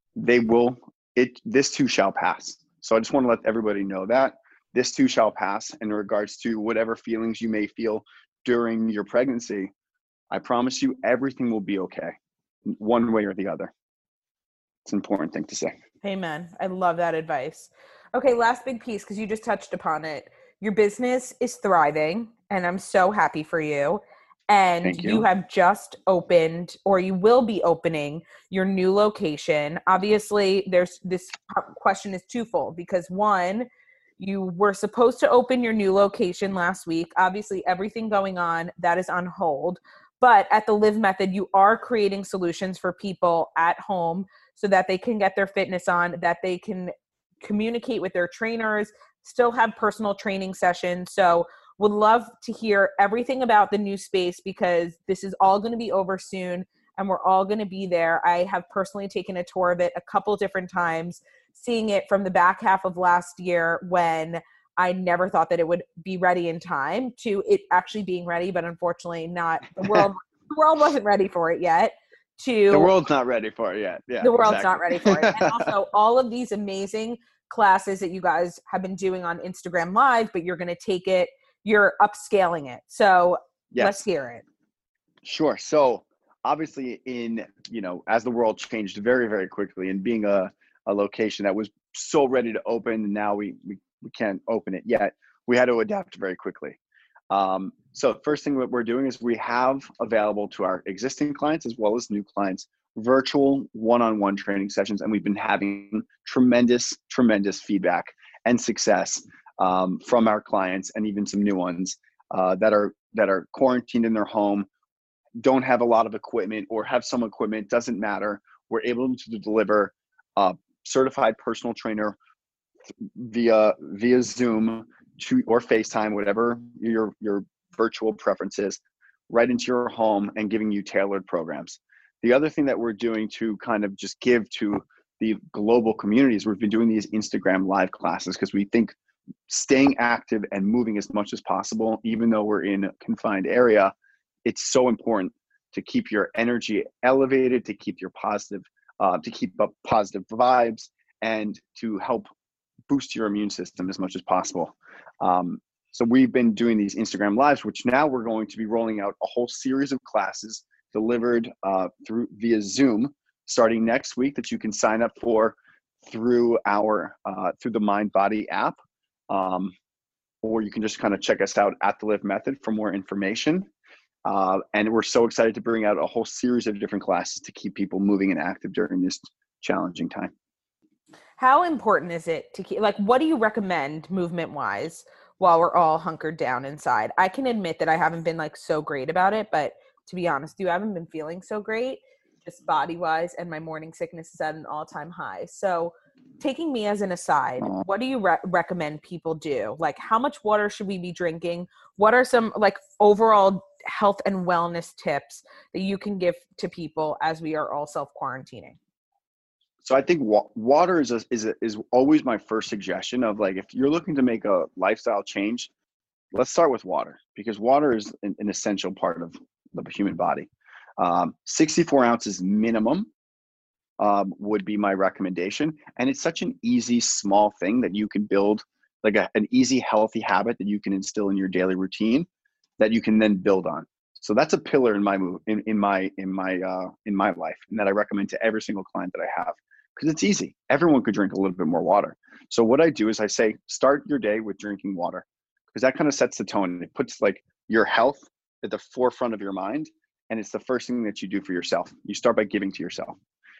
[SPEAKER 2] this too shall pass. So I just want to let everybody know that this too shall pass. In regards to whatever feelings you may feel during your pregnancy, I promise you everything will be okay, one way or the other. It's an important thing to say.
[SPEAKER 1] Amen. I love that advice. Okay, last big piece, because you just touched upon it. Your business is thriving, and I'm so happy for you. And
[SPEAKER 2] Thank you.
[SPEAKER 1] You have just opened, or you will be opening, your new location. Obviously, this question is twofold, because one, you were supposed to open your new location last week. Obviously, everything going on, that is on hold. But at the Live Method, you are creating solutions for people at home so that they can get their fitness on, that they can communicate with their trainers, still have personal training sessions. So would love to hear everything about the new space, because this is all going to be over soon and we're all going to be there. I have personally taken a tour of it a couple different times, seeing it from the back half of last year when I never thought that it would be ready in time, to it actually being ready, but unfortunately not. The world wasn't ready for it yet.
[SPEAKER 2] The world's not ready for it yet. Yeah,
[SPEAKER 1] the world's
[SPEAKER 2] exactly.
[SPEAKER 1] not ready for it. And also all of these amazing classes that you guys have been doing on Instagram Live, but you're going to take it, you're upscaling it. So
[SPEAKER 2] Yes.
[SPEAKER 1] Let's hear it.
[SPEAKER 2] Sure. So obviously as the world changed very, very quickly, and being a location that was so ready to open, now we can't open it yet. We had to adapt very quickly. So first thing that we're doing is we have available to our existing clients as well as new clients virtual one-on-one training sessions, and we've been having tremendous feedback and success from our clients, and even some new ones that are quarantined in their home, don't have a lot of equipment, or have some equipment, doesn't matter. We're able to deliver a certified personal trainer via Zoom or FaceTime, whatever your virtual preferences, right into your home, and giving you tailored programs. The other thing that we're doing to kind of just give to the global communities, we've been doing these Instagram Live classes, because we think staying active and moving as much as possible, even though we're in a confined area, it's so important to keep your energy elevated, to keep your to keep up positive vibes, and to help boost your immune system as much as possible. So we've been doing these Instagram Lives, which now we're going to be rolling out a whole series of classes delivered via Zoom starting next week, that you can sign up for through through the MindBody app, or you can just kind of check us out at the Live Method for more information. And we're so excited to bring out a whole series of different classes to keep people moving and active during this challenging time.
[SPEAKER 1] How important is it to keep, what do you recommend movement wise while we're all hunkered down inside? I can admit that I haven't been so great about it, but to be honest, I haven't been feeling so great, just body wise, and my morning sickness is at an all-time high. So taking me as an aside, what do you recommend people do? How much water should we be drinking? What are some overall health and wellness tips that you can give to people as we are all self-quarantining?
[SPEAKER 2] So I think water is always my first suggestion of if you're looking to make a lifestyle change, let's start with water, because water is an essential part of the human body. 64 ounces minimum would be my recommendation. And it's such an easy, small thing that you can build an easy, healthy habit that you can instill in your daily routine that you can then build on. So that's a pillar in my life, and that I recommend to every single client that I have, because it's easy. Everyone could drink a little bit more water. So what I do is I say, start your day with drinking water, because that kind of sets the tone. It puts like your health at the forefront of your mind. And it's the first thing that you do for yourself. You start by giving to yourself.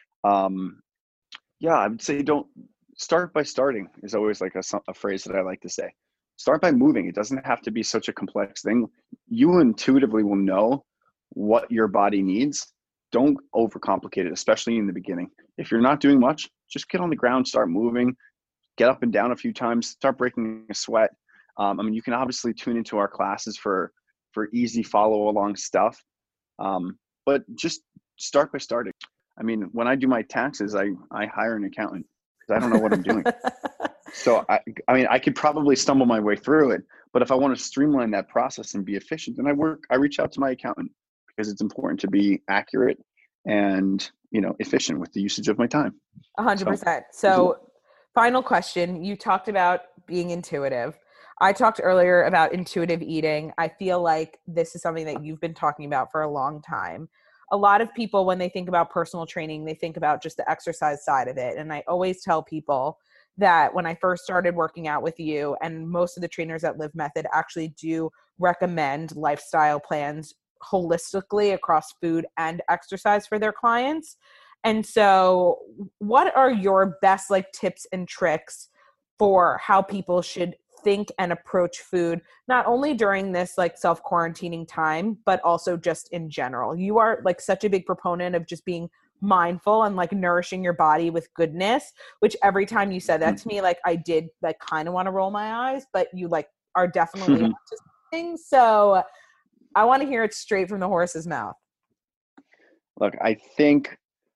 [SPEAKER 2] Yeah, I would say don't start by starting is always like a phrase that I like to say. Start by moving. It doesn't have to be such a complex thing. You intuitively will know what your body needs. Don't overcomplicate it, especially in the beginning. If you're not doing much, just get on the ground, start moving, get up and down a few times, start breaking a sweat. I mean, you can obviously tune into our classes for easy follow along stuff. But just start by starting. I mean, when I do my taxes, I hire an accountant because I don't know what I'm doing. So I mean, I could probably stumble my way through it, but if I want to streamline that process and be efficient, then I reach out to my accountant, because it's important to be accurate and, efficient with the usage of my time.
[SPEAKER 1] 100%. So final question, you talked about being intuitive. I talked earlier about intuitive eating. I feel like this is something that you've been talking about for a long time. A lot of people, when they think about personal training, they think about just the exercise side of it. And I always tell people that when I first started working out with you, and most of the trainers at Live Method actually do recommend lifestyle plans holistically across food and exercise for their clients. And so what are your best tips and tricks for how people should think and approach food, not only during this self-quarantining time, but also just in general? You are such a big proponent of just being mindful and nourishing your body with goodness, which every time you said that to me, I did kind of want to roll my eyes, but you are definitely onto something. So I want to hear it straight from the horse's mouth.
[SPEAKER 2] Look, I think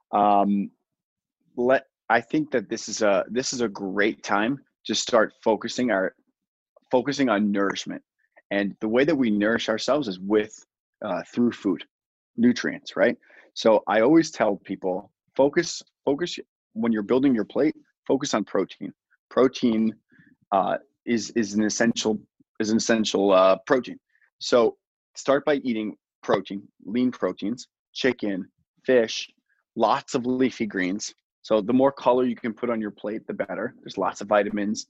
[SPEAKER 2] I think that this is a great time to start focusing on nourishment. And the way that we nourish ourselves is through food, nutrients, right? So I always tell people, focus when you're building your plate, focus on protein. Protein is an essential protein. So start by eating protein, lean proteins, chicken, fish, lots of leafy greens. So the more color you can put on your plate, the better. There's lots of vitamins,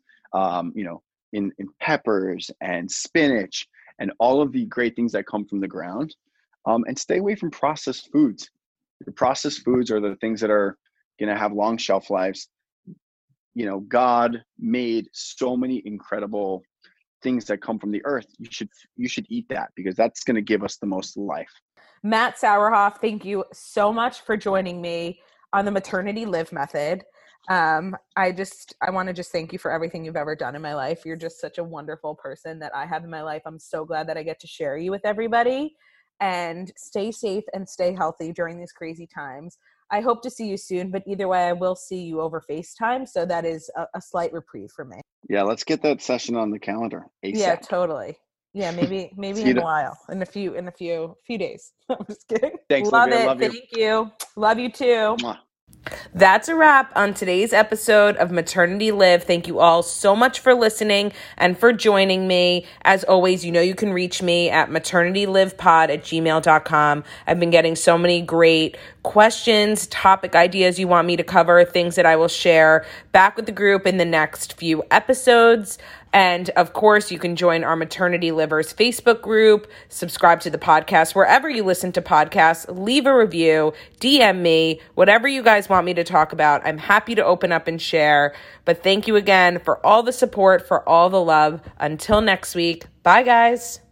[SPEAKER 2] in peppers and spinach and all of the great things that come from the ground. And stay away from processed foods. The processed foods are the things that are going to have long shelf lives. God made so many incredible things that come from the earth. You should eat that, because that's going to give us the most life.
[SPEAKER 1] Matt Sauerhoff, thank you so much for joining me on the Maternity Live Method. I want to just thank you for everything you've ever done in my life. You're just such a wonderful person that I have in my life. I'm so glad that I get to share you with everybody. And stay safe and stay healthy during these crazy times. I hope to see you soon, but either way, I will see you over FaceTime. So that is a slight reprieve for me.
[SPEAKER 2] Yeah, let's get that session on the calendar ASAP.
[SPEAKER 1] Yeah, totally. Yeah, maybe in a while, in a few days. I'm just kidding.
[SPEAKER 2] Thanks,
[SPEAKER 1] Love
[SPEAKER 2] Olivia.
[SPEAKER 1] it.
[SPEAKER 2] Love you.
[SPEAKER 1] Thank you. Love you too.
[SPEAKER 2] Mwah.
[SPEAKER 1] That's a wrap on today's episode of Maternity Live. Thank you all so much for listening and for joining me. As always, you can reach me at maternitylivepod@gmail.com. I've been getting so many great questions, topic ideas you want me to cover, things that I will share back with the group in the next few episodes. And of course, you can join our Maternity Livers Facebook group, subscribe to the podcast wherever you listen to podcasts, leave a review, DM me, whatever you guys want me to talk about. I'm happy to open up and share. But thank you again for all the support, for all the love. Until next week. Bye, guys.